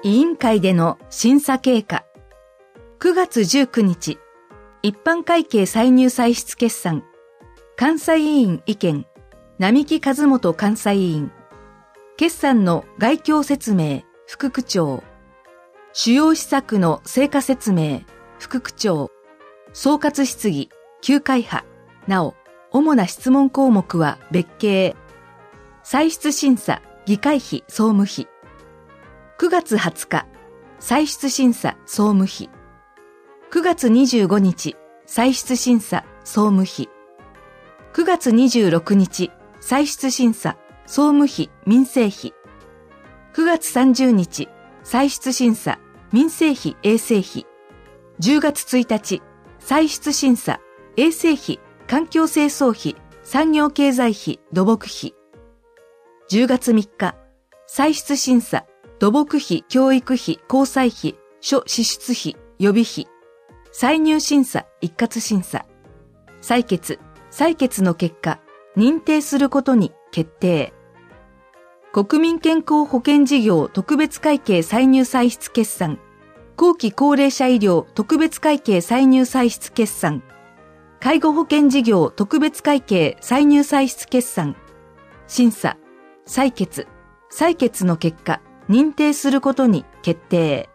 委員会での審査経過。9月19日、一般会計歳入歳出決算。監査委員意見、並木和元監査委員。決算の概況説明、副区長。主要施策の成果説明、副区長。総括質疑、9回派。なお、主な質問項目は別件。歳出審査、議会費総務費。9月20日、歳出審査総務費。9月25日、歳出審査総務費。9月26日、歳出審査総務費民生費。9月30日、歳出審査民生費衛生費。10月1日、歳出審査衛生費環境清掃費産業経済費土木費。10月3日、歳出審査土木費教育費交際費諸支出費予備費。歳入審査一括審査。採決の結果、認定することに決定。国民健康保険事業特別会計歳入歳出決算。後期高齢者医療特別会計歳入歳出決算。介護保険事業特別会計歳入歳出決算。審査、採決の結果、認定することに決定。